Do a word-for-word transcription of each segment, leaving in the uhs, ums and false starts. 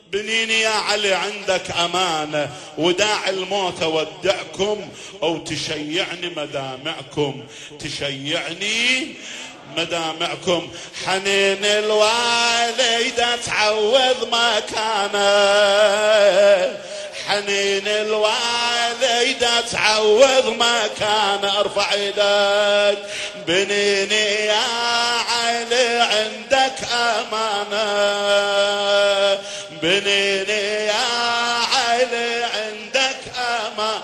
بنيني يا علي عندك أمانة، وداع الموت أودعكم أو تشيعني مدامعكم، تشيعني مدامعكم. حنين الوالدة تعوض مكانه، حنين الوالدة تعوض مكانه. ارفع ايدك. بنيني يا علي عندك أمانة، بنيني يا علي عندك أمانة.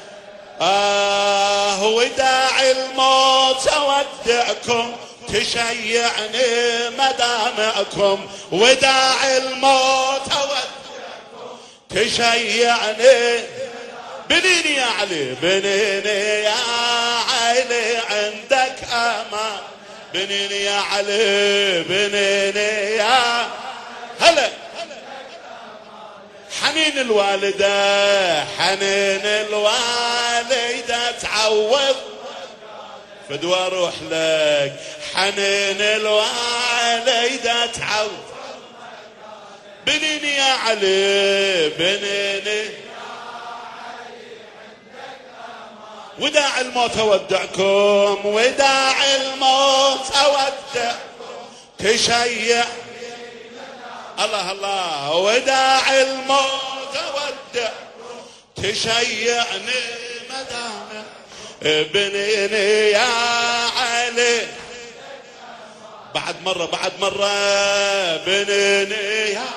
آه وداع الموت أودعكم تشيعني مدامعكم، وداع الموت أودعكم تشيعني. بنيني يا علي، بنيني يا علي عندك أمان، بنيني يا علي، بنيني يا هلا. حنين الوالدة، حنين الوالدة تعوض فدوى اروح لك. حنين الوالدة تعوض. بنيني يا علي، بنيني وداع الموت اودعكم، وداع الموت اودعكم تشيع. الله الله. وداع الموت اودعكم تشيعني مدامع. بنيني يا علي. بعد مرة بعد مرة. بنيني يا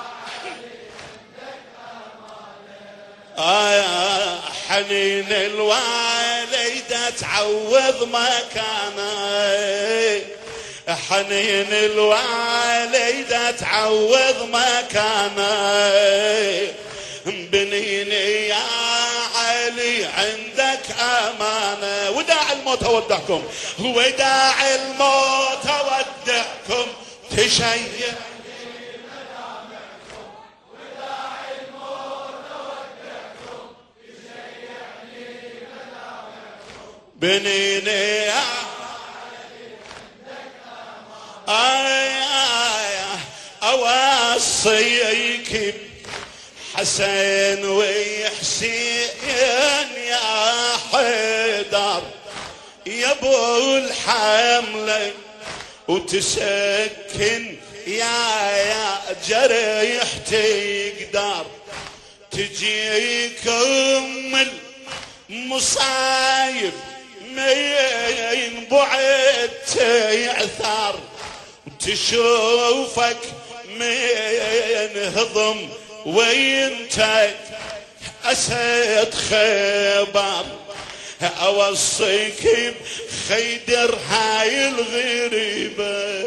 آه حنين الوالدة تعوض مكانه، حنين الوالدة تعوض مكانه. بنيني يا علي عندك أمانة، وداع الموت أودعكم، وداع الموت أودعكم تشيع. بنيني يا آي آي أوصيك حسن وحسين يا حيدر يا ابو الحمله، وتسكن يا يا جريح تقدر تجيك ام المصايب من بعد تعثر، تشوفك من هضم وينت أسد خبر. أوصيك بخيدر هاي الغريبة،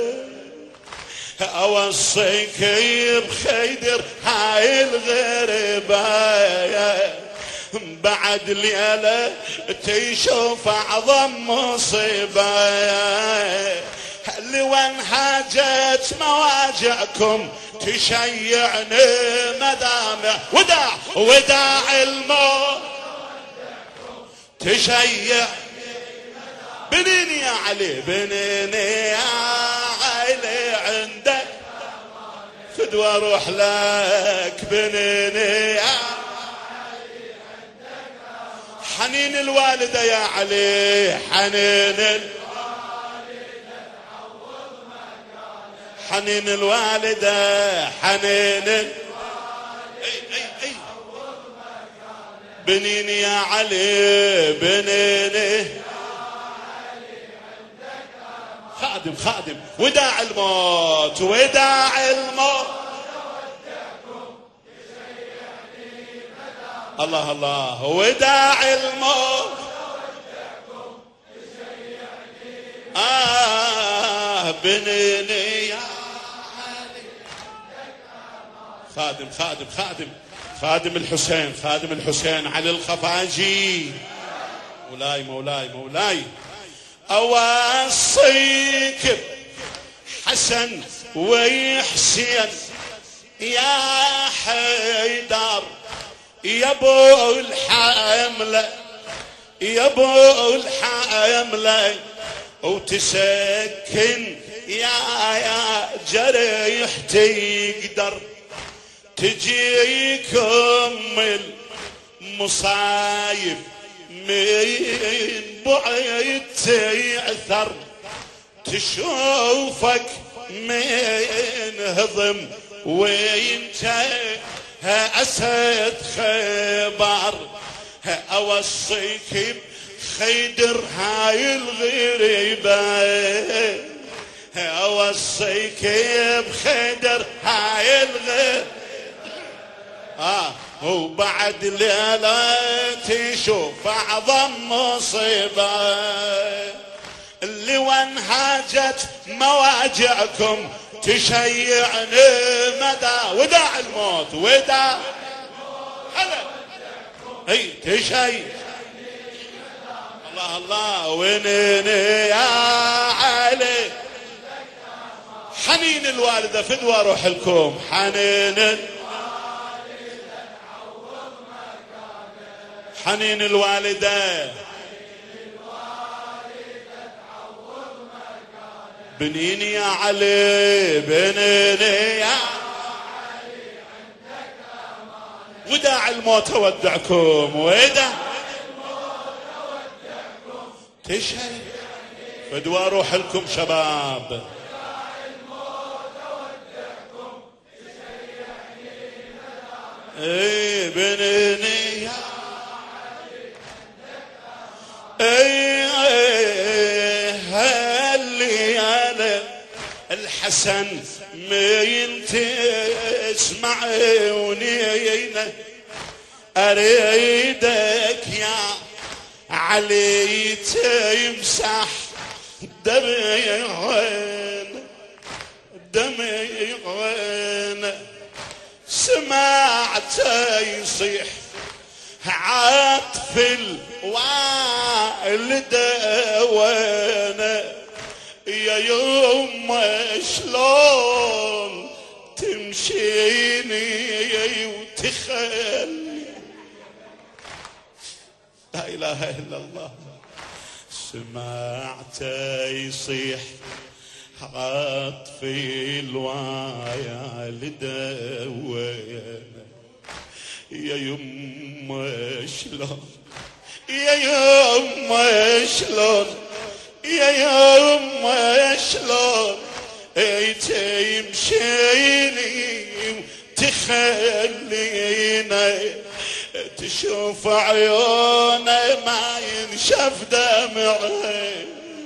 أوصيك بخيدر هاي الغريبة. بعد ليلة تشوف أعظم مصيبة، لوين هاجت مواجعكم تشيعني مدامع. وداع وداع الموت تشيع. بنيني يا علي، بنيني يا علي عندك فدوى اروح لك. بنيني يا حنين الوالدة يا علي، حنين حنين الوالدة، حنين اي اي اي. بنيني يا علي، بنيني خادم خادم. وداع الموت، وداع الموت. الله الله. وداع الموت آه بنيني يا خادم خادم خادم خادم الحسين، خادم الحسين علي الخفاجي. مولاي مولاي مولاي. أوصيك حسن وحسين يا حيدر يا ابو الحمله، يا ابو الحمله، وتسكن يا يا جريح تقدر تجيكم المصايب من بعيد تأثر، تشوفك من هضم وانت أسد خبر. أوصيك بخيدر هاي الغريبة، أوصيك بخيدر هاي الغريبة. آه وبعد ليلة تشوف أعظم مصيبة، اللي وانهاجت مواجعكم تشيعني مدى وداع الموت. وداع هلا اي تشي الله الله وينني يا علي. حنين الوالدة فدوى روح لكم، حنين حنين الوالدة بنيني يا علي، بنيني يا علي عندك أمانة. وداع الموت اودعكم، وداع الموت اودعكم تشهد فدوى روح لكم شباب. وداع الموت اودعكم تشيعني ندامة. اي بنيني يا علي عندك أمانة. الحسن من تسمعوني أريدك يا علي تمسح دمي وين دمي وين. سمعت يصيح عاطف الوالدة وين يا يما شلون تمشيني وتخلي. لا اله الا الله. سمعت يصيح عاطفي الوالدة وين يا يما شلون يا يما شلون يا يما شلون تمشيني وتخلينا. تشوف عيونه ما ينشف دمعه،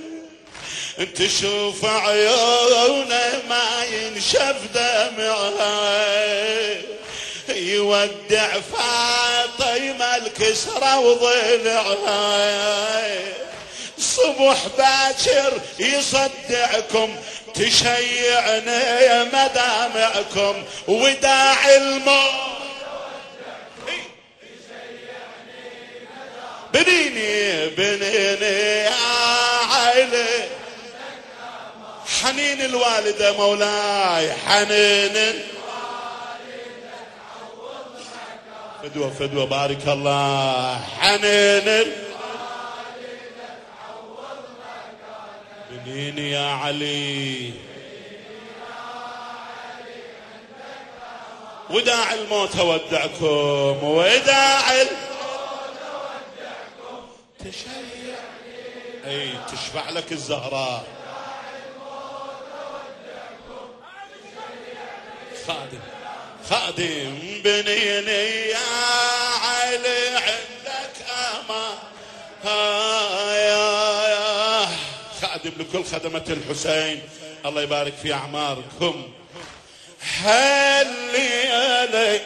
تشوف عيونه ما ينشف دمعه. يودع فاطمة الكسرى وضلعها، صبح باكر يصدعكم تشيعني مدامعكم. وداع الموت بنيني بنيني يا علي. حنين الوالدة مولاي، حنين فدوى فدوى بارك الله. حنين بنيني يا علي. وداع الموت اودعكم، وداع الموت اودعكم تشيعني. اي تشفع لك الزهراء. خادم خادم بنيني يا علي عندك امان. يا خادم لكل خدمة الحسين، الله يبارك في اعماركم. هلي علي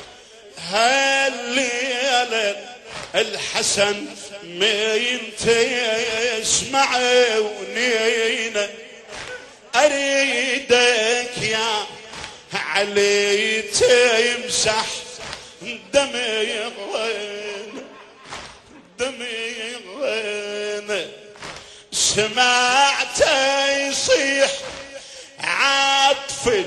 هلي علي الحسن مين تسمعوني اريدك يا علي تمسح دمي وين دمي وين. سمعت يصيح عاطف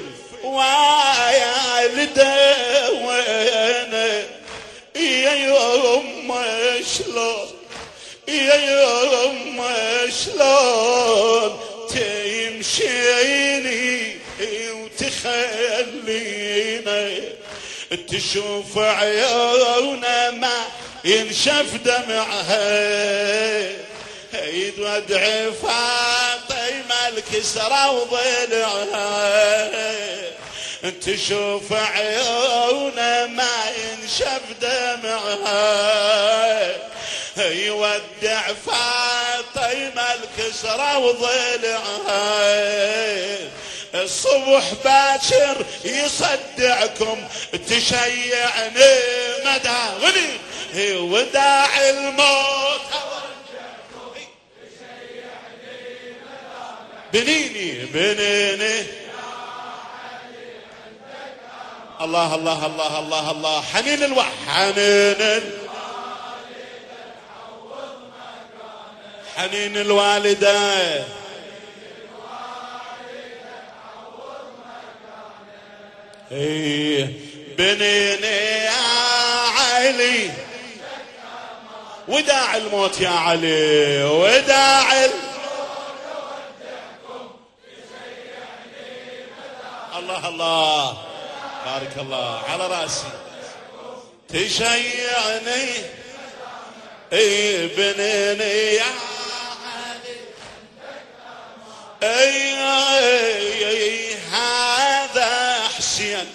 الوالدة وين يا يما شلون يا يما شلون تمشيني وتخلينا. تشوف عيونه ما ينشف دمعها، يودع فاطمة الكسرى وضلعها، تشوف عيونه ما ينشف دمعها، يودع فاطمة الكسرى وضلعها، الصبح باكر يصدعكم تشيعني مدى غني وداع الموت بنيني بنيني الله الله الله الله الله حنين الوح حنين حنين الوالدة ايه بنيني يا علي وداع الموت يا علي وداع الله الله بارك الله على راسي تشيعني اي بنيني يا علي اي, أي, أي هذا حسين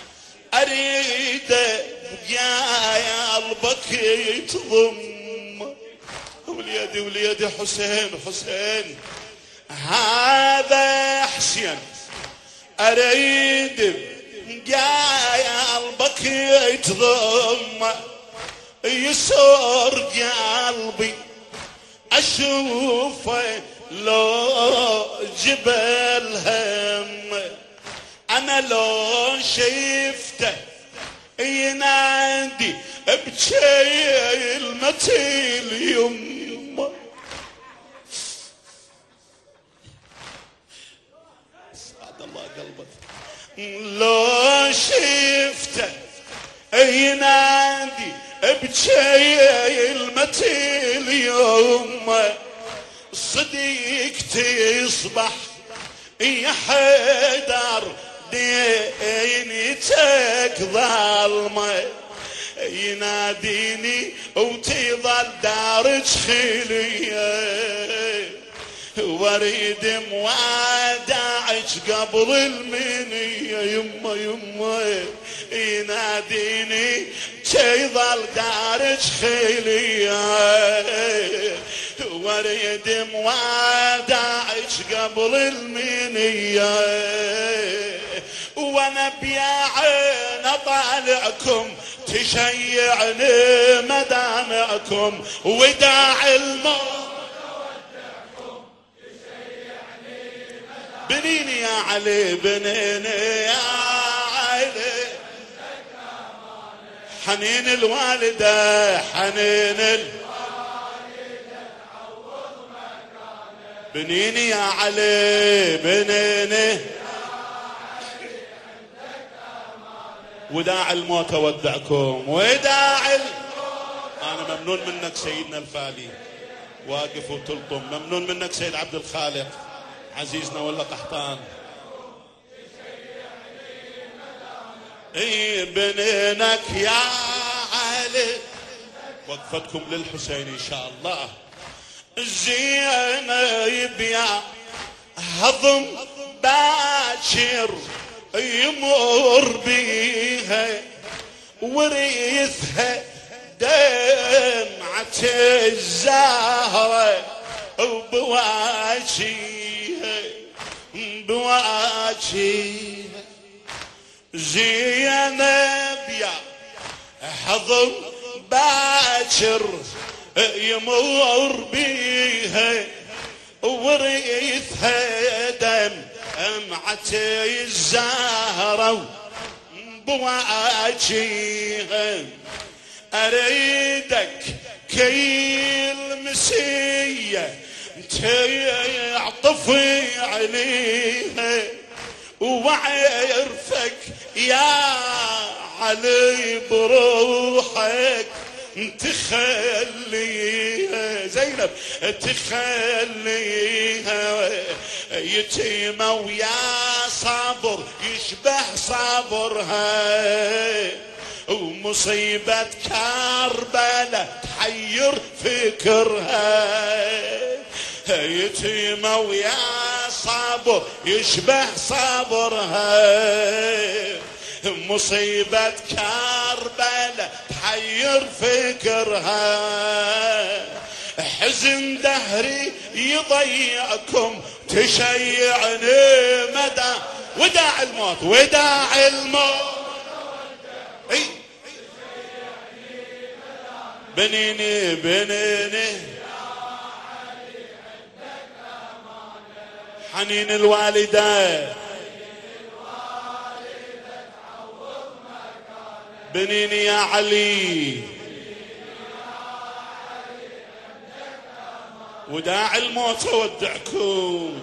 اريده يا قلبك يتضم وليدي وليدي حسين حسين هذا حسين اريد يا قلبك يتضم يسر قلبي اشوفه لو جبل هم انا لو شفته ينادي بشي المتيل يمه سعد الله قلبك لو شفته ينادي بشي المتيل يمه صديقتي يصبح يا حيدر دينتك ظلمه يناديني وتظل دارج خليه واريد موادعك قبل المنيه يمه يمه يناديني تظل دارج خليه واريد موادعك قبل المنيه وانا بيا عين طالعكم تشيعني مدامعكم وداع الموت بنيني يا علي بنيني يا علي حنين الوالدة حنين الوالدة بنيني يا علي بنيني وداع الموت اودعكم وداع ال... انا ممنون منك سيدنا الفالي واقف وتلطم ممنون منك سيد عبد الخالق عزيزنا ولا قحطان اي بنينك يا علي وقفتكم للحسين ان شاء الله زينب يا هضم باكر يمر بيها وريثها دمعة الزهرة بواجيها بواجيها زينب يا حضر باكر يمر بيها وريثها دمعة الزهرة بواجيها اريدك كل مسية تعطفي عليها واعرفك يا علي بروحك تخليها زينب تخليها يتيمة ويا صبر يشبه صبرها مصيبة كربلاء تحير فكرها، يتيمة ويا صبر يشبه صبرها، مصيبة كربلاء تحير فكرها، حزن دهري يضيعكم تشيعني مدى وداع الموت وداع الموت. اي بنيني بنيني حنين الوالدة، بنيني يا علي وداع الموت ودعكم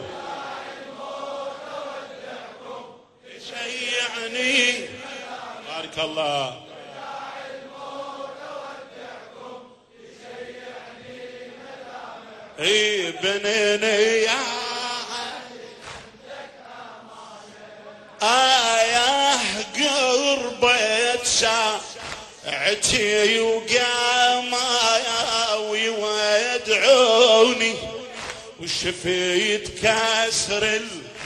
شيعني. بارك الله. اي بنيني يا آية قربت ساعتي وقاما ويودعوني، وشفيت كسر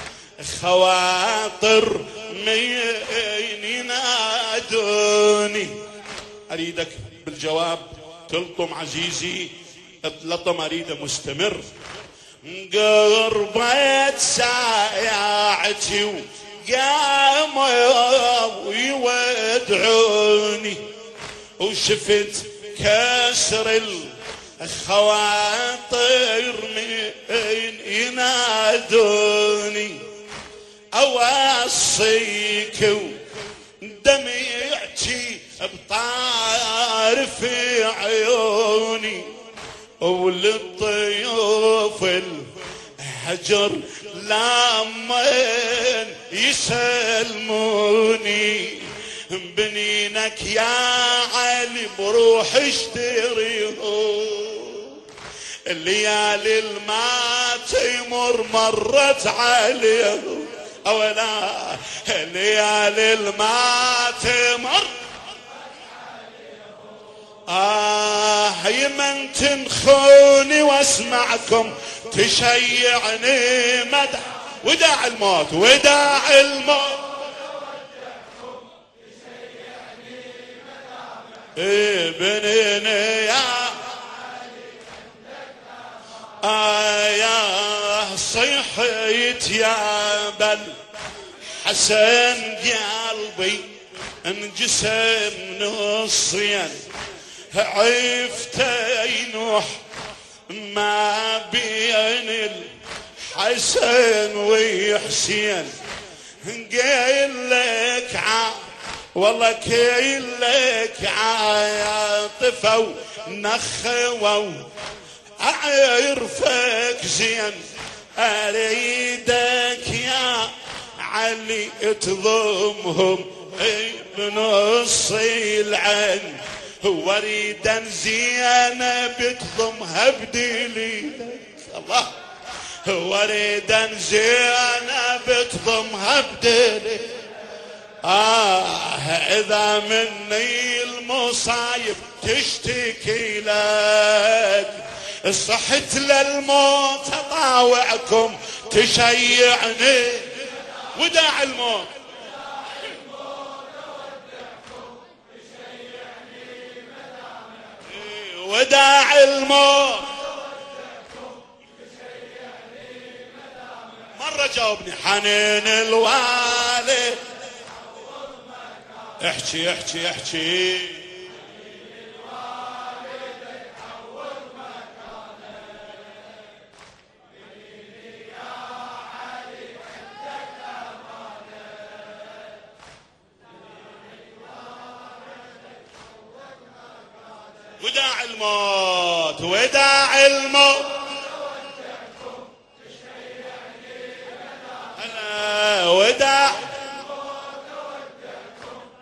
الخواطر مين ينادوني. أريدك بالجواب تلطم عزيزي، لطم أريده مستمر. قربت ساعتي وقاموا ويودعوني، وشفت كسر الخواطر من ينادوني. أوصيك ودمعتي بطارف عيوني، وللضيوف الحجر لمن يسلموني، بنينك يا علي بروح اشتريهم، الليالي الما تمر مرت عليهم، اولا الليالي الما تمر آه يمن تنخوني واسمعكم تشيعني مدح وداع الموت وداع الموت. ايه بنيني يا آه يا صيحيت يا بل حسن قلبي انجسم نصين، عفت ينوح ما بين الحسن وحسين، قايل لك ع والله قايل لك عاطفة ونخوة اعرفك زين، اريدك يا علي تضمهم بنص العين، وريدا زينب تضمها بدليلك الله، وريدا زينب تضمها بدليلك. آه إذا مني المصايب تشتكي لك، صحت للموت طاوعكم تشيعني وداع الموت. وداع الموت مرة جاوبني حنين الوالد. احكي احكي احكي وداع الموت وداع الموت. هلا وداع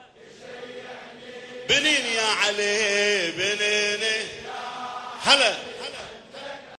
بنيني يا علي بنيني هلا